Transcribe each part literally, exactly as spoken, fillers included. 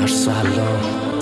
سلام.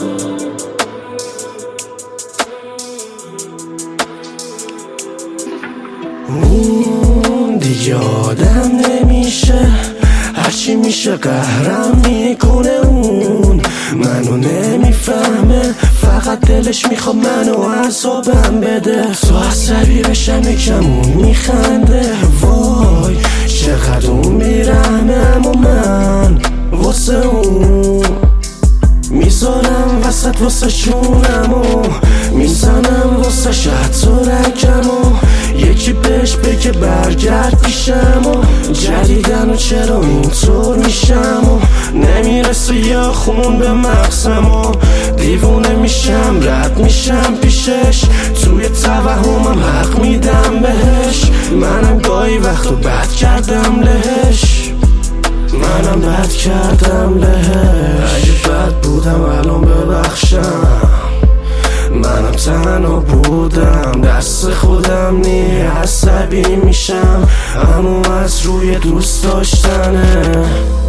اون دیگه آدم نمیشه، هرچی میشه قهرم میکنه. اون منو نمیفهمه، فقط دلش میخواد منو عذابم بده. تو عصبی بشم یکمون میخنده، وای چقدر اون میرحمه. اما من واسه اون میذارم وسط واسه شونمو، میزنم واسه حتی رگمو. یکی بهش بگه برگرد پیشم و جدیدن و چرا اینطور میشم و نمیرسه یا خون به مغزم و دیوونه میشم رد میشم پیشش. توی توهمم حق میدم بهش، منم گاهی وقتو بد کردم لهش، منم بد کردم لهش. اگه بد بودم الان ببخشم، منم تنها بودم دست خودم نی. عصبی میشم اما از روی دوست داشتنه.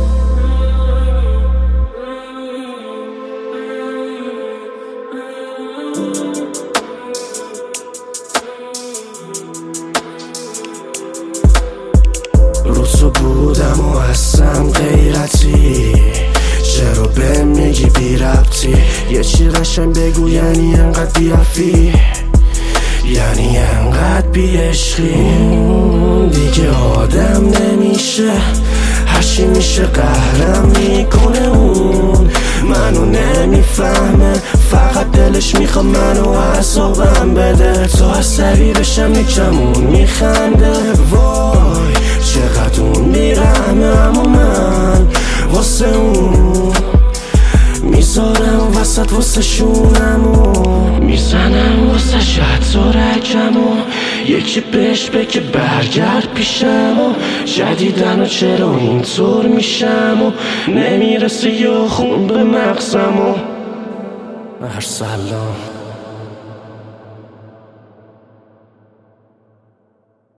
رو تو بودم و هستم غیرتی، چرا به میگی بی ربطی؟ یه چی قشنگ بگو یعنی انقدر بی حرفی، یعنی انقدر بی عشقی. دیگه آدم نمیشه، هرچی میشه قهرم میکنه. اون منو نمیفهمه، فقط دلش میخواد منو عذابم بده. تو عصبی بشم یکمون میخنده، وای چقدر اون میرحمه. اما من واسه اون میذارم وسط واسه شونمو، میزنم واسه حتی رگمو. یکی بهش بگه برگرد پیشم و جدیدن و چرا اینطور میشم و نمیرسه یا خون به مغزم و هر سلام.